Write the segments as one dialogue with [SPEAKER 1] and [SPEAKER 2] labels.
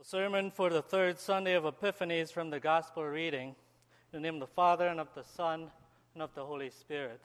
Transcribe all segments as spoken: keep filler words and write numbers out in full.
[SPEAKER 1] The sermon for the third Sunday of Epiphany is from the Gospel reading. In the name of the Father, and of the Son, and of the Holy Spirit.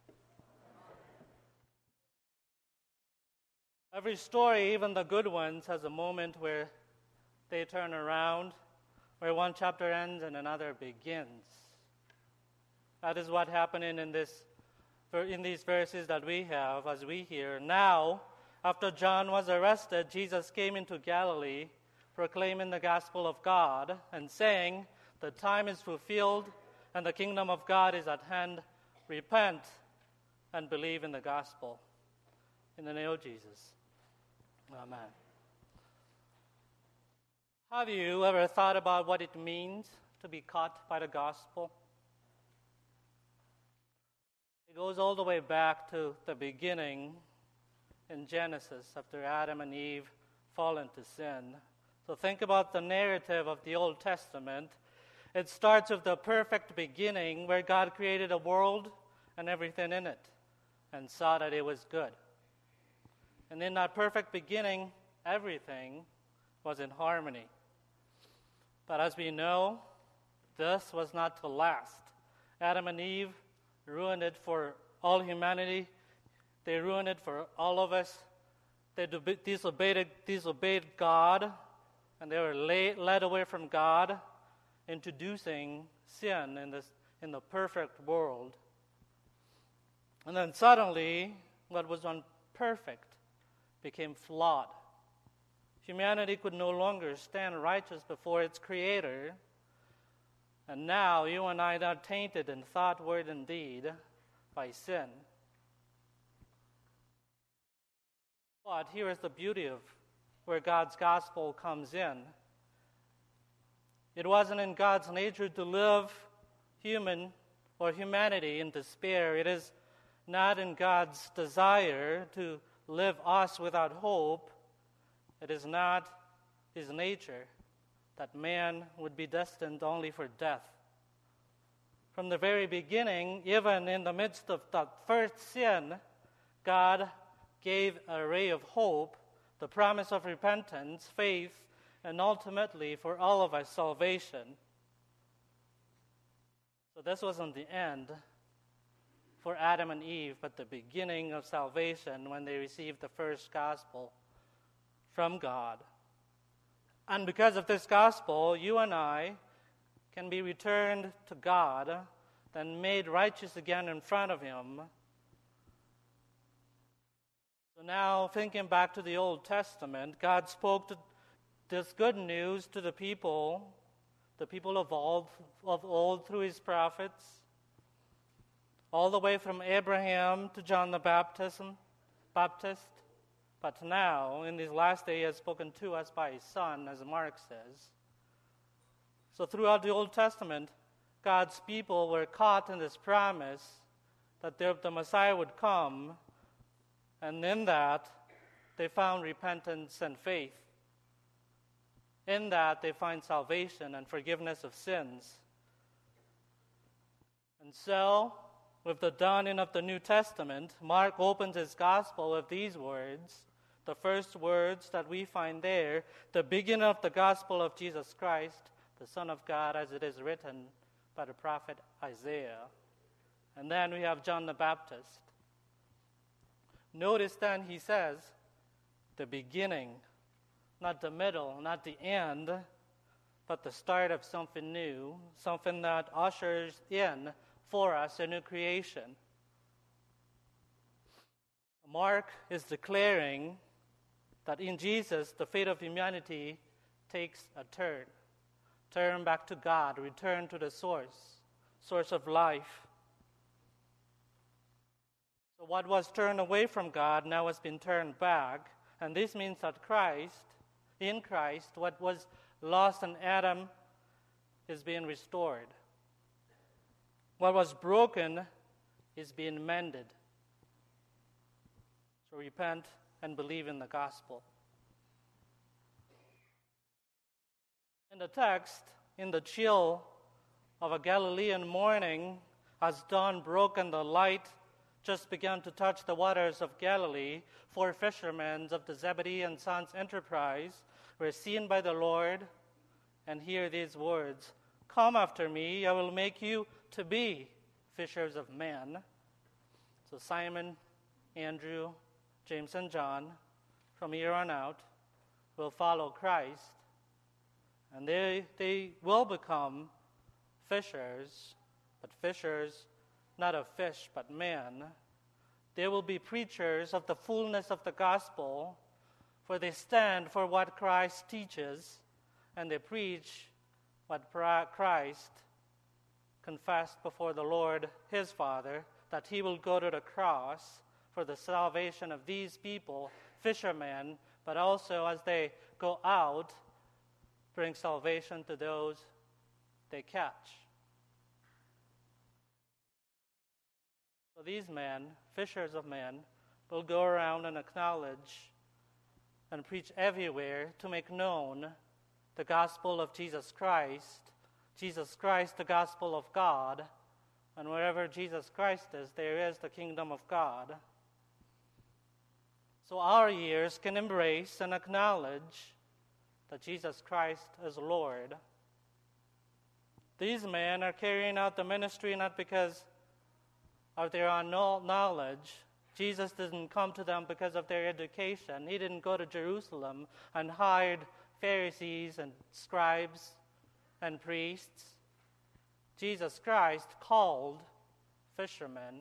[SPEAKER 1] Every story, even the good ones, has a moment where they turn around, where one chapter ends and another begins. That is what happened in this, in these verses that we have as we hear. Now, after John was arrested, Jesus came into Galilee, proclaiming the gospel of God and saying, "The time is fulfilled and the kingdom of God is at hand. Repent and believe in the gospel." In the name of Jesus. Amen. Have you ever thought about what it means to be caught by the gospel? It goes all the way back to the beginning in Genesis, after Adam and Eve fall into sin. So think about the narrative of the Old Testament. It starts with the perfect beginning where God created a world and everything in it and saw that it was good. And in that perfect beginning, everything was in harmony. But as we know, this was not to last. Adam and Eve ruined it for all humanity. They ruined it for all of us. They disobeyed, disobeyed God. And they were led away from God, introducing sin in this in the perfect world. And then suddenly, what was unperfect became flawed. Humanity could no longer stand righteous before its Creator. And now you and I are tainted in thought, word, and deed by sin. But here is the beauty of where God's gospel comes in. It wasn't in God's nature to live human or humanity in despair. It is not in God's desire to live us without hope. It is not His nature that man would be destined only for death. From the very beginning, even in the midst of that first sin, God gave a ray of hope, the promise of repentance, faith, and ultimately for all of us, salvation. So this wasn't the end for Adam and Eve, but the beginning of salvation when they received the first gospel from God. And because of this gospel, you and I can be returned to God, then made righteous again in front of Him. So now, thinking back to the Old Testament, God spoke to this good news to the people, the people of old, of old through His prophets, all the way from Abraham to John the Baptist. Baptist. But now, in these last days, He has spoken to us by His Son, as Mark says. So throughout the Old Testament, God's people were caught in this promise that the Messiah would come. And in that, they found repentance and faith. In that, they find salvation and forgiveness of sins. And so, with the dawning of the New Testament, Mark opens his gospel with these words, the first words that we find there, the beginning of the gospel of Jesus Christ, the Son of God, as it is written by the prophet Isaiah. And then we have John the Baptist. Notice then he says, the beginning, not the middle, not the end, but the start of something new, something that ushers in for us a new creation. Mark is declaring that in Jesus, the fate of humanity takes a turn. Turn back to God, return to the source, source of life. So what was turned away from God now has been turned back. And this means that Christ, in Christ, what was lost in Adam is being restored. What was broken is being mended. So repent and believe in the gospel. In the text, in the chill of a Galilean morning, as dawn broke and the light just began to touch the waters of Galilee, four fishermen of the Zebedee and Sons enterprise were seen by the Lord, and hear these words, "Come after me, I will make you to be fishers of men." So Simon, Andrew, James, and John, from here on out, will follow Christ, and they, they will become fishers, but fishers not of fish, but men. They will be preachers of the fullness of the gospel, for they stand for what Christ teaches, and they preach what Christ confessed before the Lord, his Father, that he will go to the cross for the salvation of these people, fishermen, but also as they go out, bring salvation to those they catch. So these men, fishers of men, will go around and acknowledge and preach everywhere to make known the gospel of Jesus Christ, Jesus Christ, the gospel of God, and wherever Jesus Christ is, there is the kingdom of God. So our ears can embrace and acknowledge that Jesus Christ is Lord. These men are carrying out the ministry not because of their own knowledge. Jesus didn't come to them because of their education. He didn't go to Jerusalem and hired Pharisees and scribes and priests. Jesus Christ called fishermen,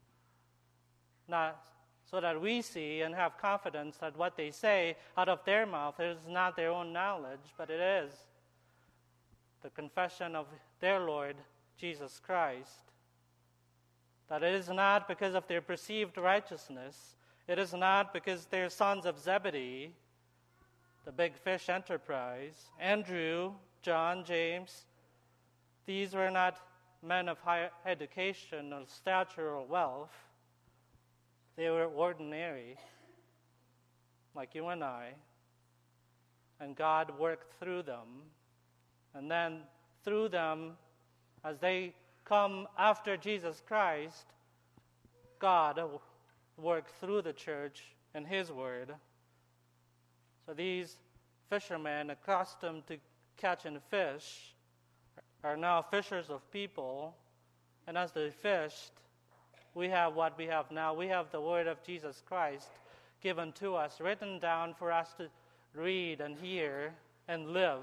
[SPEAKER 1] not so that we see and have confidence that what they say out of their mouth is not their own knowledge, but it is the confession of their Lord Jesus Christ. That it is not because of their perceived righteousness. It is not because they're sons of Zebedee, the big fish enterprise. Andrew, John, James, these were not men of high education or stature or wealth. They were ordinary, like you and I. And God worked through them. And then through them, as they come after Jesus Christ, God worked through the church and his word. So these fishermen accustomed to catching fish are now fishers of people, and as they fished, we have what we have now. We have the word of Jesus Christ given to us, written down for us to read and hear and live.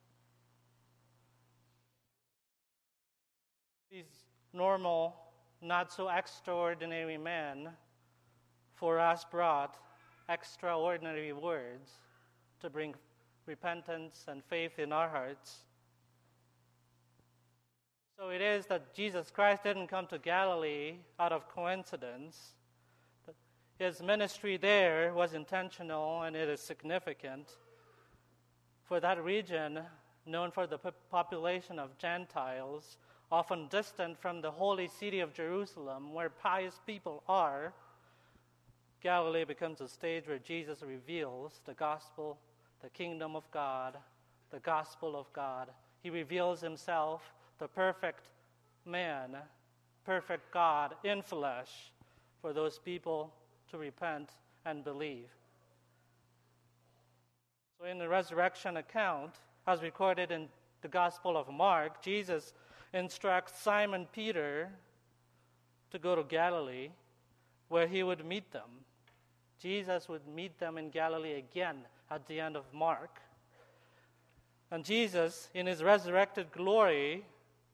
[SPEAKER 1] These normal, not so extraordinary men for us brought extraordinary words to bring repentance and faith in our hearts. So it is that Jesus Christ didn't come to Galilee out of coincidence. His ministry there was intentional, and it is significant. For that region, known for the population of Gentiles, often distant from the holy city of Jerusalem, where pious people are, Galilee becomes a stage where Jesus reveals the gospel, the kingdom of God, the gospel of God. He reveals himself, the perfect man, perfect God in flesh, for those people to repent and believe. So in the resurrection account, as recorded in the Gospel of Mark, Jesus instructs Simon Peter to go to Galilee, where he would meet them. Jesus would meet them in Galilee again at the end of Mark. And Jesus, in his resurrected glory,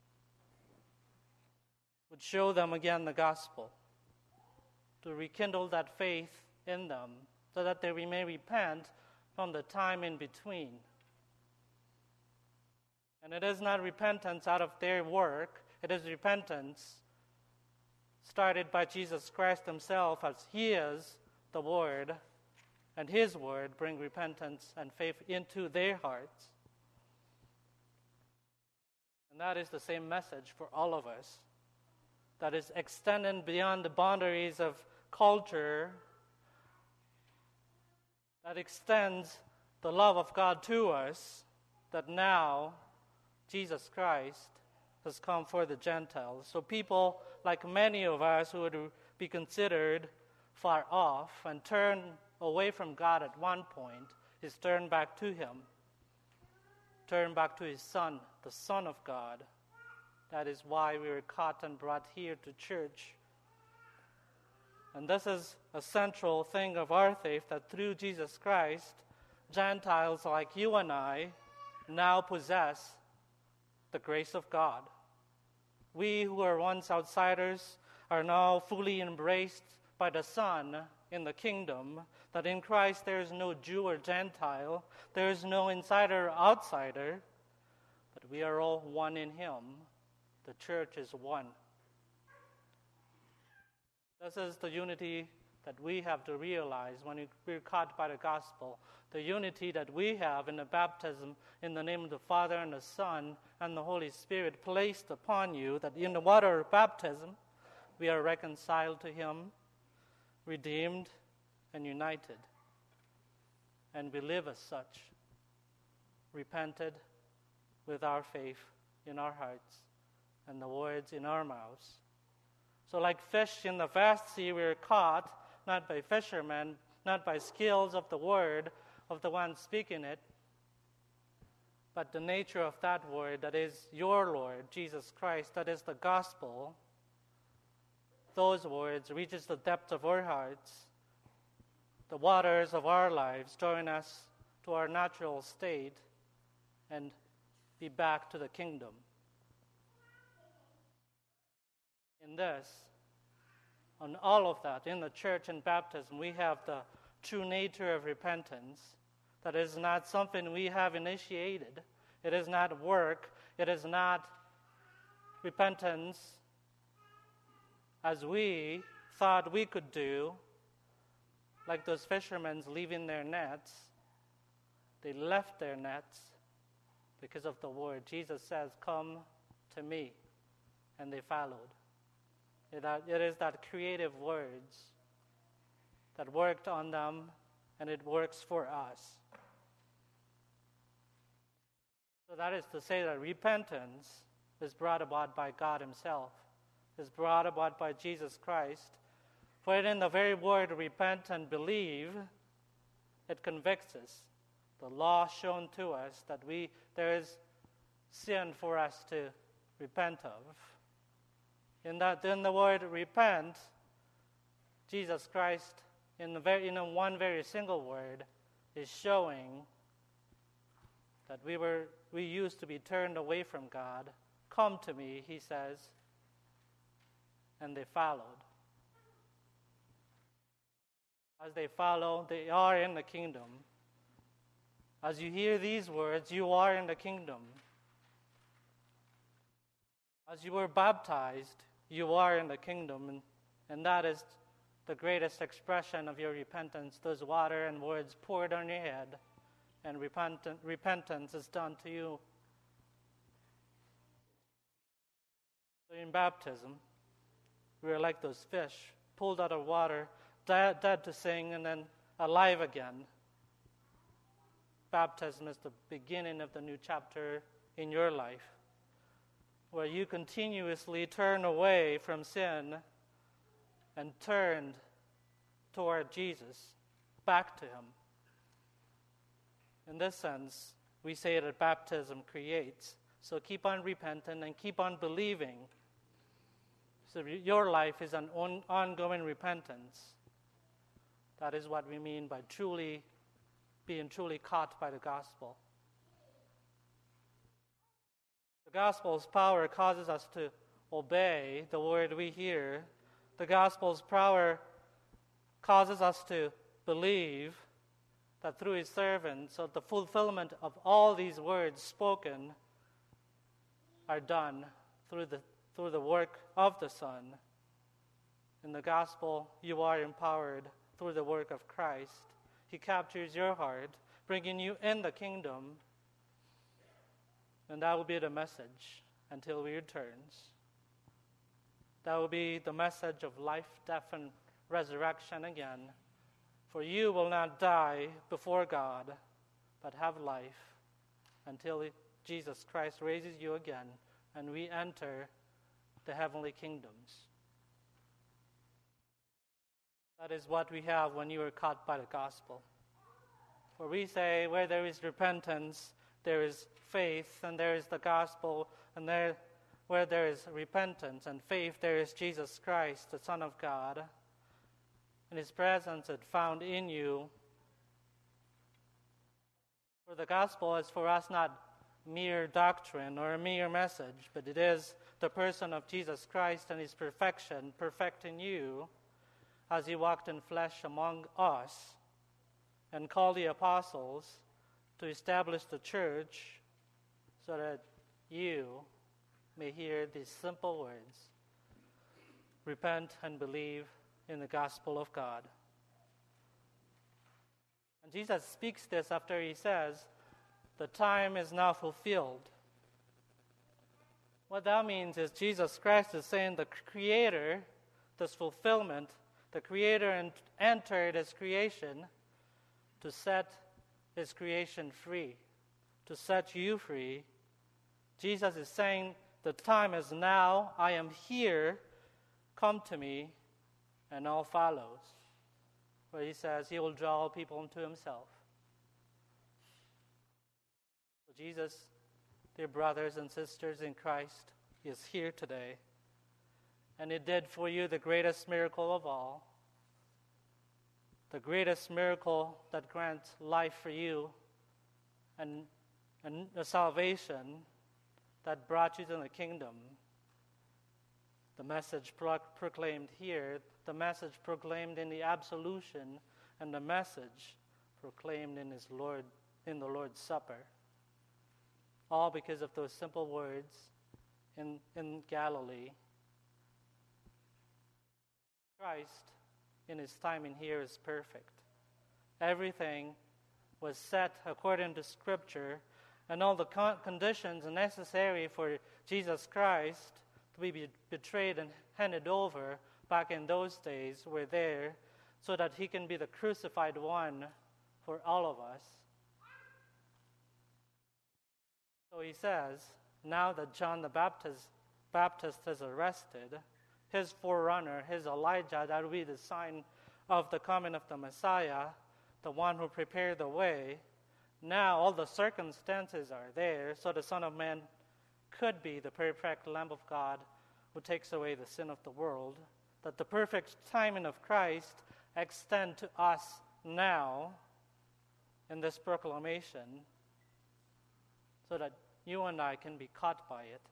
[SPEAKER 1] would show them again the gospel, to rekindle that faith in them, so that they may repent from the time in between. And it is not repentance out of their work, it is repentance started by Jesus Christ himself, as he is the Word, and his Word bring repentance and faith into their hearts. And that is the same message for all of us, that is extended beyond the boundaries of culture, that extends the love of God to us, that now Jesus Christ has come for the Gentiles. So people like many of us who would be considered far off and turn away from God at one point is turned back to him. return back to his Son, the Son of God. That is why we were caught and brought here to church. And this is a central thing of our faith, that through Jesus Christ, Gentiles like you and I now possess the grace of God. We who were once outsiders are now fully embraced by the Son in the kingdom, that in Christ there is no Jew or Gentile, there is no insider or outsider, but we are all one in him. The church is one. This is the unity that we have to realize when we're caught by the gospel. The unity that we have in the baptism in the name of the Father and the Son and the Holy Spirit placed upon you, that in the water of baptism we are reconciled to him, redeemed, and united. And we live as such, repented with our faith in our hearts and the words in our mouths. So like fish in the vast sea, we are caught, not by fishermen, not by skills of the word of the one speaking it, but the nature of that word, that is your Lord, Jesus Christ, that is the gospel. Those words reaches the depth of our hearts, the waters of our lives, drawing us to our natural state and be back to the kingdom. In this, on all of that, in the church and baptism, we have the true nature of repentance. That is not something we have initiated. It is not work. It is not repentance as we thought we could do, like those fishermen leaving their nets. They left their nets because of the word. Jesus says, "Come to me," and they followed. It is that creative words that worked on them, and it works for us. So that is to say that repentance is brought about by God himself, is brought about by Jesus Christ. For in the very word repent and believe, it convicts us. The law shown to us that we there is sin for us to repent of. In that, in the word repent, Jesus Christ, in the very, in a one very single word, is showing that we were we used to be turned away from God. Come to me, he says, and they followed. As they follow, they are in the kingdom. As you hear these words, you are in the kingdom. As you were baptized, you are in the kingdom, and, and that is the greatest expression of your repentance. Those water and words poured on your head, and repentant, repentance is done to you. So in baptism, we are like those fish pulled out of water, dead, dead to sin, and then alive again. Baptism is the beginning of the new chapter in your life, where you continuously turn away from sin and turned toward Jesus, back to him. In this sense, we say that baptism creates. So keep on repenting and keep on believing. So your life is an on, ongoing repentance. That is what we mean by truly being truly caught by the gospel. The gospel's power causes us to obey the word we hear. The gospel's power causes us to believe that through his servants, so the fulfillment of all these words spoken are done through the through the work of the Son. In the gospel, you are empowered through the work of Christ. He captures your heart, bringing you in the kingdom. And that will be the message until he returns. That will be the message of life, death, and resurrection again. For you will not die before God, but have life until Jesus Christ raises you again and we enter the heavenly kingdoms. That is what we have when you are caught by the gospel. For we say, where there is repentance, there is faith, and there is the gospel, and there, where there is repentance and faith, there is Jesus Christ, the Son of God, and his presence is found in you. For the gospel is for us not mere doctrine or a mere message, but it is the person of Jesus Christ and his perfection, perfecting you as he walked in flesh among us and called the apostles to establish the church so that you may hear these simple words: repent and believe in the gospel of God. And Jesus speaks this after he says, the time is now fulfilled. What that means is Jesus Christ is saying the Creator, this fulfillment, the Creator entered his creation to set his creation free, to set you free. Jesus is saying, the time is now, I am here, come to me, and all follows. Where he says he will draw all people unto himself. So Jesus, dear brothers and sisters in Christ, is here today. And he did for you the greatest miracle of all. The greatest miracle that grants life for you and, and the salvation that brought you to the kingdom. The message pro- proclaimed here, the message proclaimed in the absolution, and the message proclaimed in his Lord, in the Lord's Supper. All because of those simple words in, in Galilee. Christ, in his time in here, is perfect. Everything was set according to Scripture, and all the con- conditions necessary for Jesus Christ to be betrayed and handed over back in those days were there, so that he can be the crucified one for all of us. So he says, now that John the Baptist, Baptist is arrested, his forerunner, his Elijah, that will be the sign of the coming of the Messiah, the one who prepared the way. Now all the circumstances are there, so the Son of Man could be the perfect Lamb of God who takes away the sin of the world, that the perfect timing of Christ extend to us now in this proclamation, so that you and I can be caught by it.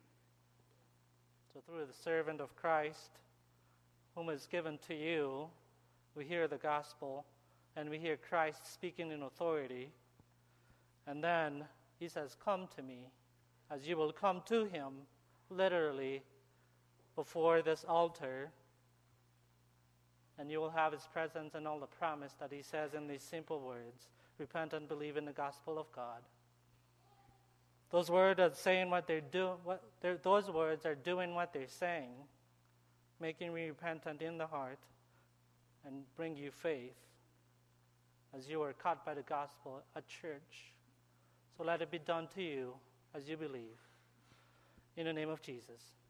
[SPEAKER 1] So through the servant of Christ, whom is given to you, we hear the gospel, and we hear Christ speaking in authority. And then he says, come to me, as you will come to him, literally, before this altar, and you will have his presence and all the promise that he says in these simple words: repent and believe in the gospel of God. Those words are saying what they're doing. What they're, those words are doing what they're saying, making you repentant in the heart, and bring you faith, as you are caught by the gospel at church. So let it be done to you as you believe. In the name of Jesus.